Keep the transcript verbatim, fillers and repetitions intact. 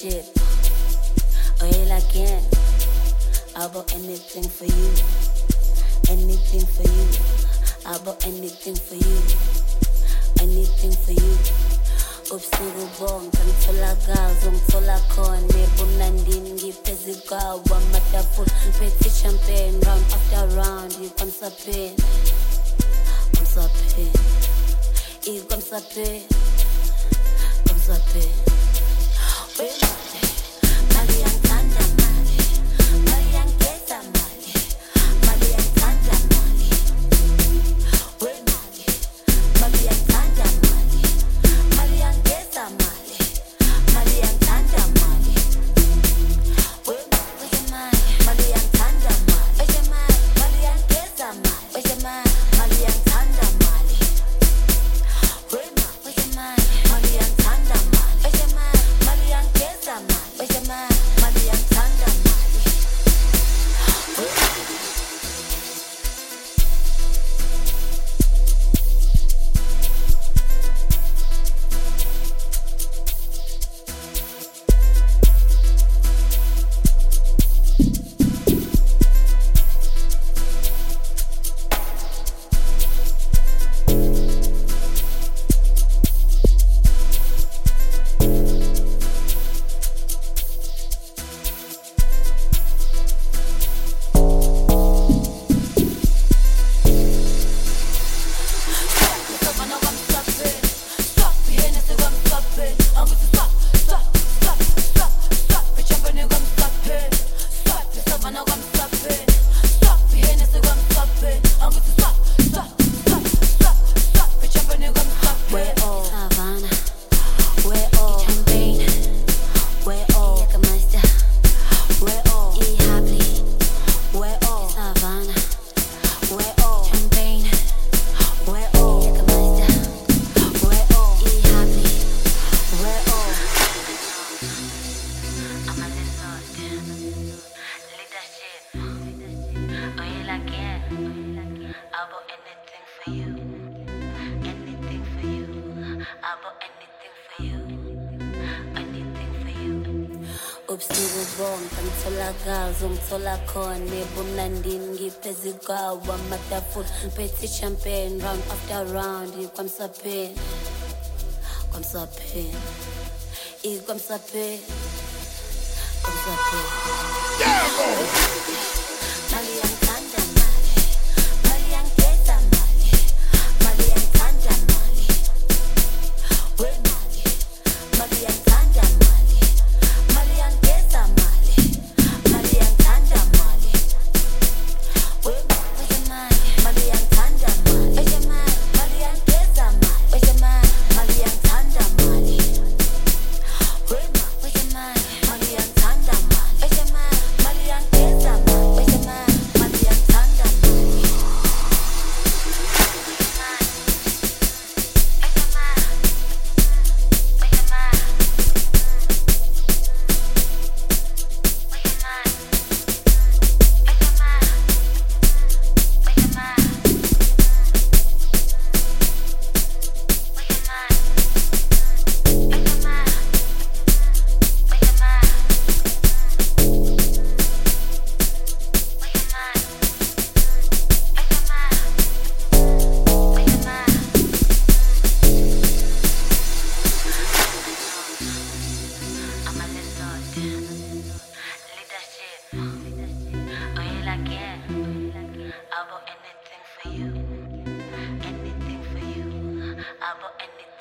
leadership. Oil again. I'll do anything for you. Anything for you. I'll do anything for you. Anything for you. Ubusuku bonke ngithola gazi ngithola khona ebunandini ngiphezi kwawo amatafula ngiphethe champagne round after round ikwamsapheni kwamsapheni ikwamsapheni kwamsapheni mali yangithanda mali mali yangigeza mali mali yangithanda mali we mali mali yangithanda mali mali yangigeza mali mali yangithanda mali we mali mali yangithanda mali we mali mali yangigeza mali we mali mali yangithanda mali we mali mali yangithanda mali we mali mali yangigeza mali we mali mali yangithanda mali ubusuku bonke ngithola gazi ngithola khona ebunandini ngiphezi kwawo amatafula ngiphethe champagne round after round ikwamsapheni kwamsapheni ikwamsapheni kwamsapheni mali yangithanda mali mali yangigeza mali mali yangithanda mali we mali mali yangithanda mali mali yangigeza mali mali yangithanda mali we mali mali yangithanda mali we mali mali yangigeza mali we mali mali yangithanda mali we mali mali yangithanda mali we mali mali yangigeza mali we mali mali yangithanda mali I'll do anything for you, anything for you. I'll do anything.